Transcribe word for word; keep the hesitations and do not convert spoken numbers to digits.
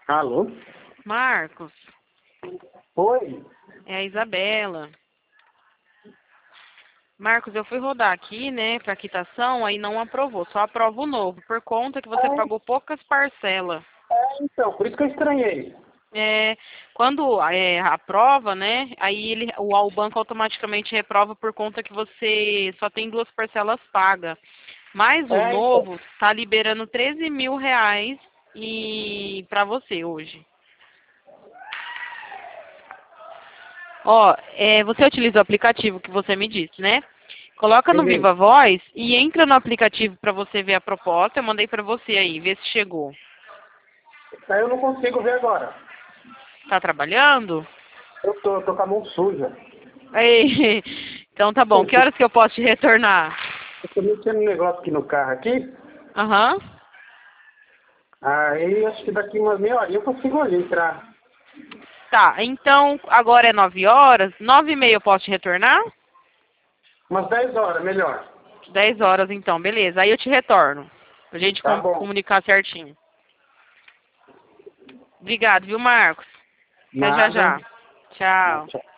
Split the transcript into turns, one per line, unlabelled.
Alô?
Marcos,
Oi?
é a Isabela. Marcos, eu fui rodar aqui, né, para quitação, aí não aprovou, só aprova o novo, por conta que você
Ah,
pagou poucas parcelas.
é, então, por isso que eu estranhei.
É, quando é, aprova, né, aí ele, o, o banco automaticamente reprova por conta que você só tem duas parcelas pagas. Mas o
É, então.
novo tá liberando treze mil reais e para você hoje. Ó, é, você utiliza o aplicativo que você me disse, né? Coloca no
Peguei.
Viva Voz e entra no aplicativo para você ver a proposta. Eu mandei para você aí, ver se chegou.
Aí eu não consigo ver agora.
Tá trabalhando?
Eu tô, tô com a mão suja.
Aí, então tá bom. Que horas que eu posso te retornar?
Eu tô mexendo um negócio aqui no carro aqui.
Aham.
Aí acho que daqui umas meia hora eu consigo ali entrar.
Tá, então agora é nove horas. Nove e meia eu posso te retornar?
Umas dez horas, melhor.
Dez horas então, beleza. Aí eu te retorno. Pra gente
Tá
com-
bom.
comunicar certinho. Obrigado, viu, Marcos? Até já
Nada.
já.
Ah,
Tchau.
tchau.